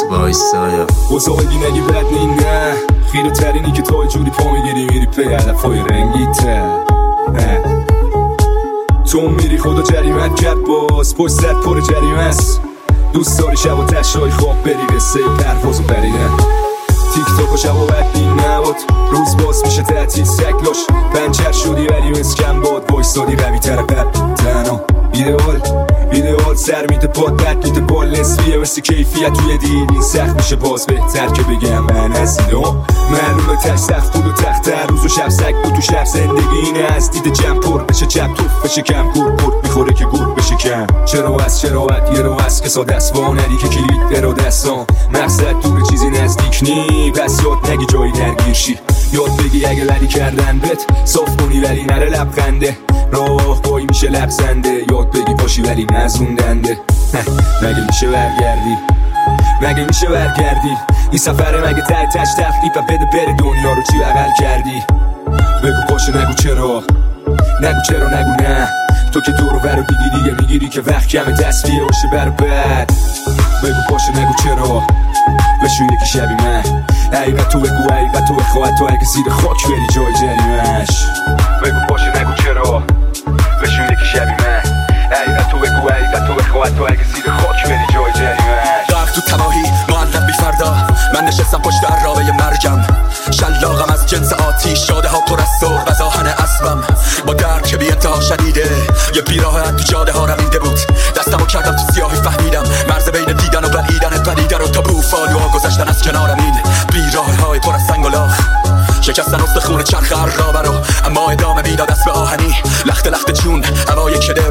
وایسایا بزرگی نگی بد نی نه خیره ترینی که تو جوری پا میگیری میری پی علفای رنگی تو میری خدا جریمت کرد باز پشت سر پر جریمه است دوست داری شب و تشای خواب بری قصه پرواز و پریدن تیک تاک و شب و بدی نباد روز باز میشه تعطیل سکلاش پنچر شدی ولی مسکن باد وایستادی قوی تر پر تنها ایدئال سر میده پاد بد میده بال نصفیه مثل کیفیت توی دیل این سخت میشه باز بهتر که بگم من از ایدام معلومه تش سخت بود و تختر روز و شب سگ بود تو شب زندگی اینه از دید جمع پر بشه چپ توف بشه کم گرد میخوره که گرد بشه کم چرا یه رو از کسا دست وانری که کلید برا دستان مقصد دور چیزی نزدیک نی پس یاد نگی جایی درگیر شی یاد بگی اگه لری کردن بت صاف کنی ولی نره لبخنده راه پایی میشه لبزنده یاد بگی پاشی ولی نزوندنده مگه میشه برگردی این سفره مگه تش تخلیف و بده بره دنیا رو چی بغل کردی بگو پاشه نگو چرا نگو نه تو که دورو برو میگیری که وقت کمه تصفیه باشه برو بد بگو پاشه نگو چرا بشون یکی شبی من عیبت تو بگو عیبت تو بخواهد تو اگه زیر خاک بری جای جریمش بگو پاشه نگو چرا بشون یکی شبی من عیبت تو بگو عیبت تو بخواهد تو اگه زیر خاک بری جای جریمش غرق تو تنهایی معلم بی فردا من نشستم پشت عرابه مرگم شلاقم از جنس آتیش شاده ها پر از سر و زاهن اسبم با درد که بی انتها شدیده یه بیراه تو جاده ها رمیده بود دستمو کردم تو سیاهی فهمیدم مرز بین دیدن و بلیدن رو تا بوفالوها گذشتن از کنارم این بیراه های پر از سنگ و لاخ شکستن استخون چرخ عرابه رو اما ادامه میداد اسب آهنی لخت چون هوای کدر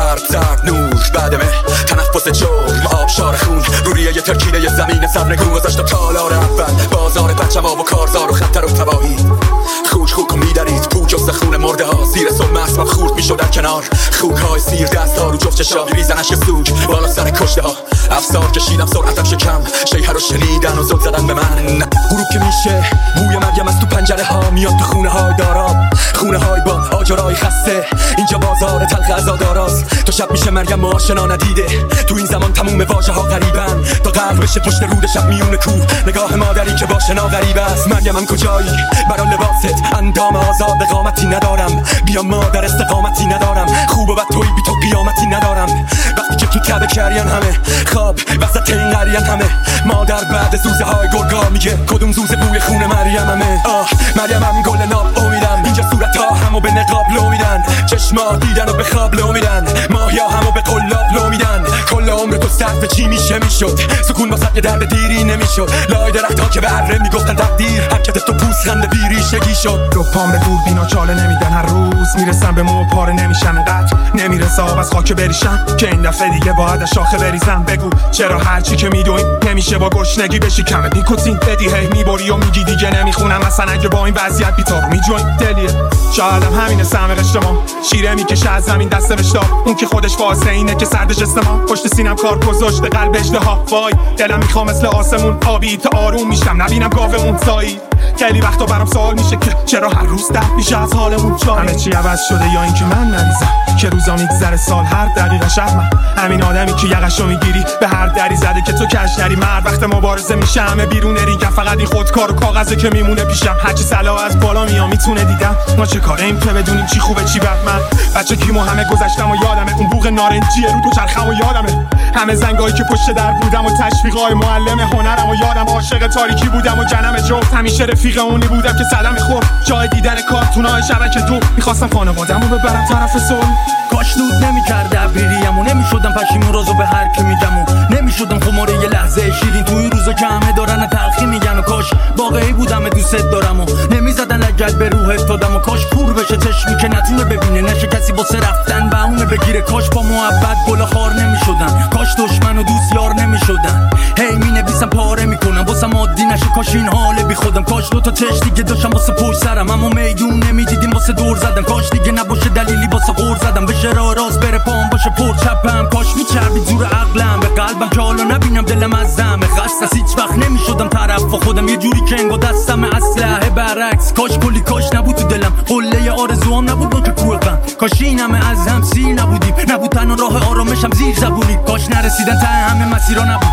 زرد نور بعدمه تنفس جرم آبشار خون روریه یه ترکیده یه زمین سرنگون گذاشت تالار اول بازار پرچما و کارزار و خطر و تباهی خوک و میدرید پوک و سخون مرده ها زیر سلم اسبم خورد میشد در کنار خوک های سیر دست ها رو جفت چشا میریزنش سوگ بالا سر کشته ها افسار کشیدم سرعتم شکم شیهر رو شنیدن و زل زدن به من غروب که میشه بوی مرگم از تو پنجره ها میاد تو خونه های دارام خونه های با آجرای خسته اینجا بازار تلخ عزاداراست تو شب میشه مرگم آشنا ندیده تو این زمان تموم واژه ها غریبن تا غرق بشه پشت رود شب میون کوه نگاه مادری که باشه ناغریب است مرگم کجایی برا لباست اندام آزاد قامتی ندارم بیا مادر استقامتی ندارم خوب و بد توی بی تو قیامتی ندارم وقتی که تو تبه کریان همه خواب وسط این قریان همه مادر بعد زوزه های گرگا میگه کدوم زوزه بوی خون مریم همه مریم هم گل ناب امیدم اینجا صورت ها همو به نقاب لو میدن چشما دیدن و به خواب لو میدن ماهیا همو به قلاب لو میدن کل عمر تو صرف چی میشد سکون واسه یه درد دیری نمیشد لای درخت ها که به اره میگفتن تقدیر حرکت تو پوسخند بیریشگی شد دو پام به دوربینا چاله نمیدن هر روز میرسم به مو پاره نمیشم انقدر نمیرسه آب از خاک بریشم که این دفعه دیگه باید شاخه بریزم بگو چرا هرچی که میدوین نمیشه با گشنگی بشی کمت نیکوتین بدی هی میبری و میگی دیگه نمیخونم اصلا اگه با این وضعیت بیتارو میجوین دلیه شایدم همینه سمق اجتماع شیره میکشه از زمین دست بشتا اون که خودش واسه اینه که سردش استما پشت سینم کار گذاشته قلب اژدها وای دلم میخوام مثل آسمون آبی تا آروم میشم نبینم گاومون سایی خیلی وقتا برام سوال میشه که چرا هر روز درد میشه از حالمون جایی همه چی عوض شده یا اینکه من مریضم که روزا میگذره سال هر دقیقه شهرم همین آدمی که یقشو میگیری به هر دری زده که تو کش نری مرد وقت مبارزه میشه همه بیرون ریگم فقط این خودکار و کاغذه که میمونه پیشم هرچی صلاح از بالا میام میتونه دیدم ما چه کاریم که بدونیم چی خوبه چی بد من بچه کیمو همه گذشتم و یادمه اون بوق نارنجیه رو تو چرخم و یادمه همه زنگایی که پشت در بودم و تشویقای معلم هنرم و یادم عاشق تاریکی بودم و جنم جفت همیشه رفیق اونی بودم که صدم میخورد جای دیدن کارتونای شبکه دو میخواستم خانواده‌مو ببرم طرف صلح کاش نود نمی‌کرد ابریریم و نمی‌شدم پشیمون روزو به هر کی میگم و نمی‌شدم خماره یه لحظه شیرین توی روزا که همه دارن تلخی میگن و کاش واقعی بودم دوست دارم و نمی‌زدن لگد به روحت دادم و کاش کور بشه چشمی که نتونه ببینه نشه کسی واسه رفتن بهونه بگیره کاش با محبت گل خار نمی‌شدن کاش دشمن و دوست یار نمی‌شدن هی مینویسم پاره میکنم واسم عادی نشه کاش این حال بی خودم کاش دو تا چش دیگه داشتم واسه پشت سرم اما میدون نمیدیدیم واسه دور زدم کاش دیگه نباشه دلیلی واسه غور زدم بشه راه راست بره پام باشه پر چپم کاش میچربید زور عقلم به قلبم که حالا نبینم دلم از زمه خسته هیچ وقت نمیشدم طرف با خودم یه جوری که انگار دستم اسلحه برعکس کاش کلی کاش نبود تو دلم قله آرزوام نبود با که کوه غم کاش این همه از هم سیر نبودیم نبود تنها راه آرامشم زیر زبونی کاش نرسیدن ته همه مسیرا نبود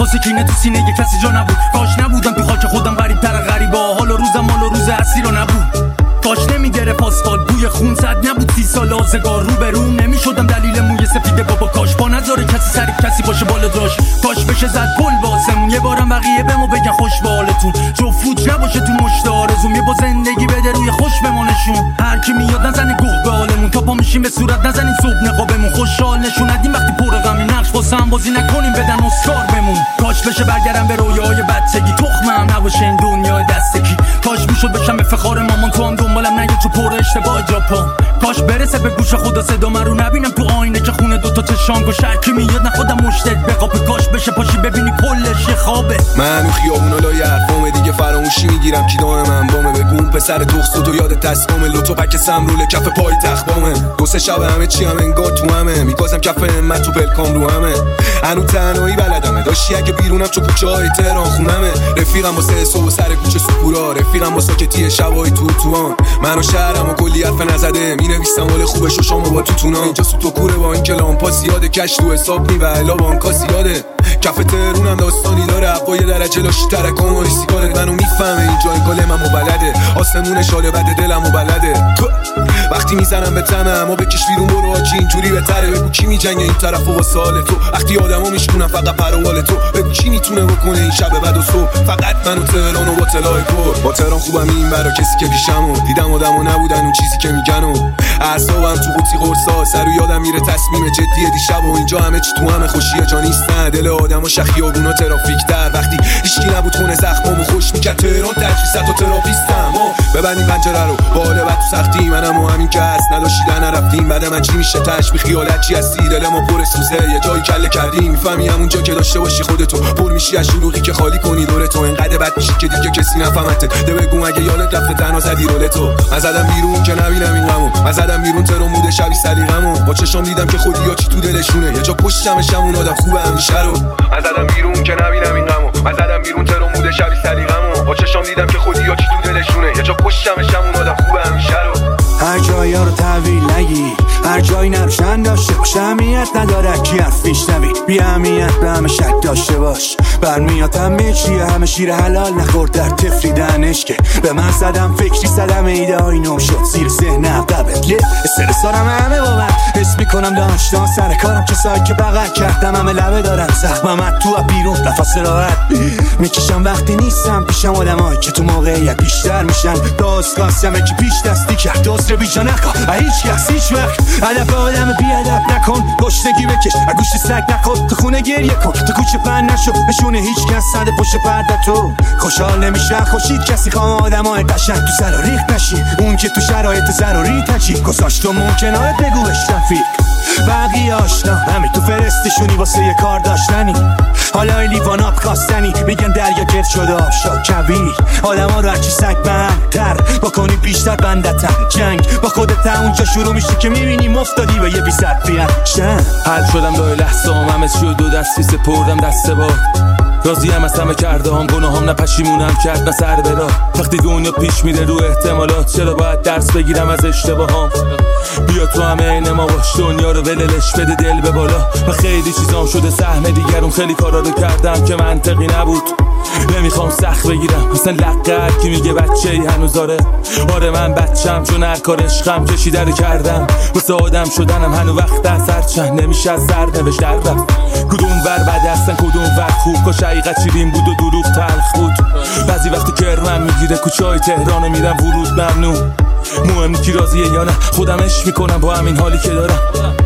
واسه کینه تو سینه یه کسی جا نبود. کاش نبودم تو خاک خودم غریب تر غریبا، حال و روزم حال و روز اسیر نبود. کاش نمیگرفت آسفالت بوی خون، صد نبود 30 سال آزگار رو به روم، نمیشدم دلیل موی سفیده بابا. کاش با نذاره کسی سری کسی باشه بالا داشت، کاش بشه زد پل واسمون. یه بارم بقیه بمو بگن خوش به حالتون، جفت نباشه تو مشت آرزوم. یه با زندگی بده روی خوش بمونشون، هر کی میاد نزنه گوه به حالمون. تا پا میشیم به صورت نزنیم صبح نقابمون، خوشحال نشون ندیم وقتی پر غمی. نقش واسه هم بازی نکنیم بدن اسکار بمون. کاش بشه برگردم به رویای بچگی، تخمم نباشه این دنیای دستکی. کاش میشد بشم افتخار مامان، تو هم دنبالم نگه تو پر اشتباه ژاپن. کاش برسه به گوش خدا صدا من رو نبینم تو آینه که خونه دوتا چشام گوش هر کی میاد نخودم مشتد بقاپه. کاش بشه پاشی ببینی کلش یه خوابه. من و خیابونا لای حرفامه دیگه فراموشی میگیرم کی دام من بامه. بگون پسر تخص تو یاد تسقامه، لوتو پک سمرول کف پای تخبامه. دو سه شب همه چی هم انگار تو همه، میگازم کف همت تو پلکام رو همه. هنو تنهایی بلدمه داشتی اگه بیرونم چو کوچه های تهران خونمه. رفیقم واسه صبح سر کوچه سکورا، رفیقم واسه ساکتی شبای توان. منو شهرم و کلی حرف نزده مینویسم حال خوبش و شامو با توتونا. اینجا سوت و کوره با این کلام پاس یاده، کش تو حساب نی و الا بانکا زیاده. کف تهرونم داستانی داره، هوای درجه لاشی ترکام و ریسیکاره. منو میفهمه اینجا این کلمم و بلده، آسمون شاله بده دلم و بلده. وقتی میزنم به تمام و بکش بیرون برو آجی اینجوری بهتره. بگو کی میجنگه این طرف و سال تو، وقتی آدمو میشکنم فقط پروال تو. بگو کی میتونه بکنه این شب بعد و صبح، فقط من و تهران و با طلای پر. با تهران خوبم این برا کسی که پیشمو دیدم آدمو نبودن اون چیزی که میگن و اعصابم تو قوطی قرصا. سر یادم میره تصمیم جدی دیشب و اینجا همه چی تو همه خوشیه جا نیستن. دل آدمو شخیابونا ترافیک تر، وقتی هیچکی نبود خونه زخمامو خوش میکرد. تهران تجویزات و تراپیستم ببندیم پنجره رو بالا بعد تو سختی. منم و همین که هست نداشتیدن نرفتیم. بعد من چی میشه تاش بی خیالت چی هستی؟ دل ما پر سوزه یه جایی کله کردیم. میفهمی همونجا که داشته باشی خودتو پر میشی از شلوغی که خالی کنی دور تو. انقدر بد میشی که دیگه کسی نفهمته. ده بگو اگه یادت رفته تنها زدی رولتو. من زدم بیرون که نبینم این غمو، من زدم بیرون ترو موده شبی سلیقمو. با چشام دیدم که خودی یا چی تو دلشونه، یه جا پشتمش همون آدم خوبه همیشه رو. من زدم بیرون که نبینم این غمو، من زدم بیرون ترو موده شبی سلیقمو. با چشام دیدم که خودی یا چی تو دلشونه، یه جا پشتمش همون آدم خوبه همیشه رو. هر جایی رو تحویل نگی، هر جایی نروشن داشته باش. اهمیت نداره کی حرفیش نوی، بی اهمیت به همه شک داشته باش. برمیاد همه چیه، همه شیر حلال نخورد در تفری دهنش که به من زدم فکری زدم ایده های نو شد زیر ذهنم قبل یه استرس دارم همه بابت حس میکنم داشتان سر کارم کسایی که بغل کردم همه لبه دارم زخمم تو بیرون نفس راحت میکشم وقتی نیستم پیشم آدمایی که تو موقعیت بیشتر میشن. داستانم که پیش دستی کرد دوست رو بیجا نکن هیچ کس هیچ وقت علف آدم بیادب نکن. گشنگی بکش گوشت سگ نخور، تو خونه گریه کن، تو کوچه پن نشو نشونه هیچ کس صد پشت پرده تو. خوشحال نمیشن خوشید کسی خواه آدمای قشنگ تو سر و ریخت نشی. اون که تو شرایط ضروری تچی گذاشت و ممکنه بگو بهش رفیق. بقیه آشنا همین تو فرستشونی واسه یه کار داشتنی. حالا این لیوان آب خواستنی میگن دریا گرد شده آب شد کبیر. آدم ها رو هرچی سگ بهتر بکنی بیشتر بندتر. جنگ با خودت اونجا شروع میشه که میبینی مفتادی به یه بی صد بیان. حل شدم دای لحظه هم همه چی و دو دستی سپردم دسته باد. راضی هم از همه کرده هم گناه هم نپشیمونم کرد نه سر برا. وقتی دنیا پیش میره رو احتمالات چرا باید درس بگیرم از اشتباهام. بیا تو همه این ما باش دنیا رو وللش بده دل به بالا. و خیلی چیزام شده سهم دیگرون خیلی کارا رو کردم که منطقی نبود. نمیخوام سخت بگیرم مثلا لقه کی میگه بچه ای هنوز داره. آره من بچم چون هر کار عشقم کشیده رو کردم. واسه آدم شدنم هنو وقت اثر چند نمیشه از سر نوشت در رفت. کدوم ور بد هستن کدوم ور خوب، کاش حقیقت شیرین بود و دروغ تلخ بود. بعضی وقتی کرمم میگیره کوچه های تهرانو میرم ورود ممنوع. مهم کی راضیه یا نه خودم عشق میکنم با همین حالی که دارم.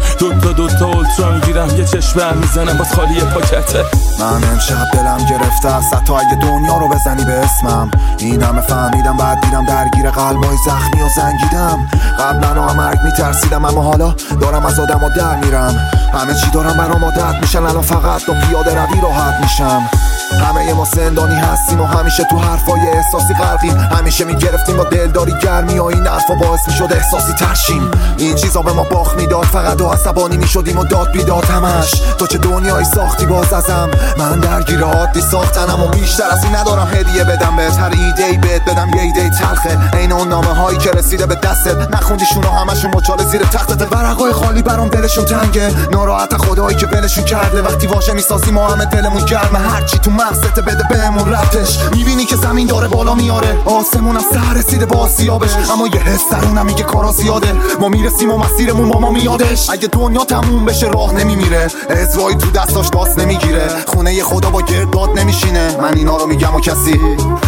دوتا اولترا میگیرم یه چشمم میزنم باز خالی پاکته. من امشب دلم گرفته است حتی اگه دنیا رو بزنی به اسمم. این همه فهمیدم بعد دیدم درگیر قلبای زخمی و زنگیدم. قبلا و مرگ میترسیدم اما حالا دارم از آدم و در میرم. همه چی دارم برام عادت میشن الان فقط با پیاده روی راحت میشم. همه ما زندانی هستیم و همیشه تو حرفای احساسی غرقیم. همیشه میگرفتیم با دلداری گرمی و این حرفا باعث میشد احساسی ترشیم. این چیزا به ما باخت میداد، فقط و عصبانی میشدیم و داد بیداد همش. تو چه دنیایی ساختی باز ازم، من درگیر عادی ساختنم و بیشتر از این ندارم هدیه بدم بهت. هر ایده‌ای بهت بدم یه ایده تلخه، عین اون نامه هایی که رسیده به دستت، نخوندیشون و همشون مچاله زیر تختت. ورقای خالی برام دلشون تنگه، ناراحت خدایی که ولشون کرده. وقتی واژه میسازی ما همه دلمون گرمه، هرچی تو مغزت بده بهمون ربطش. میبینی که زمین داره بالا میاره، آسمونم سر رسیده با آسیابش، اما یه حس درونم میگه کارا زیاده. ما میرسیم و مسیرمون با ما میادش. اگه دنیا تموم بشه راه نمیمیره، ازرایی تو دستاش باس نمیگیره، خونه خدا با گرداد نمیشینه. من اینا رو میگم و کسی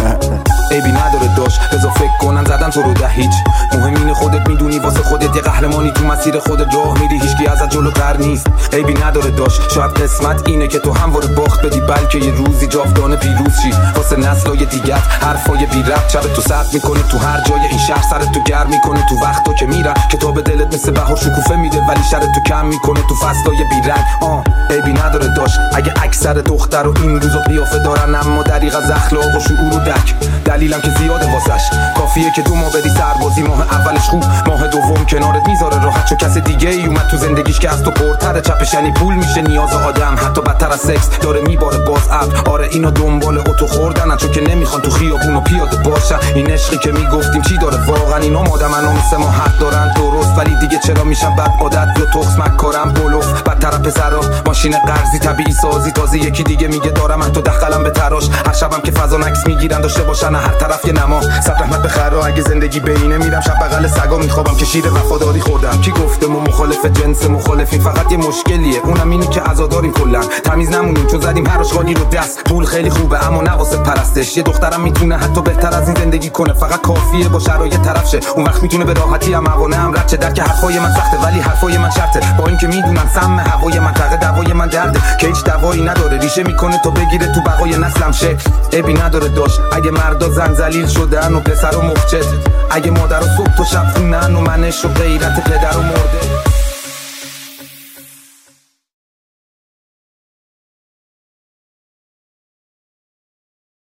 عیبی نداره داشت، بذار فکر کنن زدن تو رو ده هیچ. مهم اینه خودت میدونی واسه خودت یه قهرمانی، تو مسیر خودت راه میری، هیچکی ازت جلوتر نیست. عیبی نداره داشت، شاید قسمت اینه که تو همواره باخت بدی، بلکه یه روزی جاودانه پیروز شی. واسه نسلای دیگه حرفای بی ربط شب تو سرد میکنه، تو هر جای این شهر سرت تو گرم میکنه. تو وقتا که میرن کتاب دلت مثل بهار شکوفه میده، ولی شرت تو کم میکنه تو فصلای بی رنگ. عیبی نداره داشت اگه اکثر دختر و این روزا قیافه دارن، اما دریغ از اخلاق و شعور و درک. دلیلم که زیاده واسش، کافیه که 2 ماه بدی سربازی، ماه اولش خوب، ماه دوم کنارت میذاره راحت. چون کس دیگه ای اومد تو زندگیش که از تو پرتره، چپش یعنی پول میشه نیاز آدم، حتی بدتر از سکس داره میباره باز ابر. آره اینا دنبال اتو خوردنن، چون که نمیخوان تو خیابون و پیاده باشن. این عشقی که میگفتیم چی داره واقعا؟ اینا مادمن مثل ما حق دارن درست، ولی دیگه چرا میشن بد عادت یا تخس مکارم بلوف. بدتر پسرا ماشین قرضی طبیعی سازی، تازه یکی دیگه میگه دارم حتی دخلم به تراش. هر شبم که فضا عکس میگیرن داشته باشن هر طرف یه نما. صد رحمت بخرا اگه زندگی بینه میرم، شب بغل سگا میخوابم که شیر وفاداری خوردم. کی گفته ما مخالف جنس مخالفین؟ فقط یه مشکلیه، اونم اینه که عزاداریم کلا، تمیز نمونیم چون زدیم هر آشغالی رو دست. پول خیلی خوبه اما نه واسه پرستش، یه دخترم میتونه حتی بهتر از این زندگی کنه، فقط کافیه با شرایط طرف شه. اون وقت میتونه به راحتی هم موانعم رد شه. درک حرفای من سخته ولی حرفای من شرطه، با اینکه میدونم سم هوای منطقه دوای من درده، که هیچ دوایی نداره، ریشه میکنه تو بگیره تو بقای نسلم شکل. عیبی نداره داشت اگه مردا زن ذلیل شدن و پسر و مفچت، اگه مادر و صبح تو شب خونن و منش و غیرت پدر و مرده.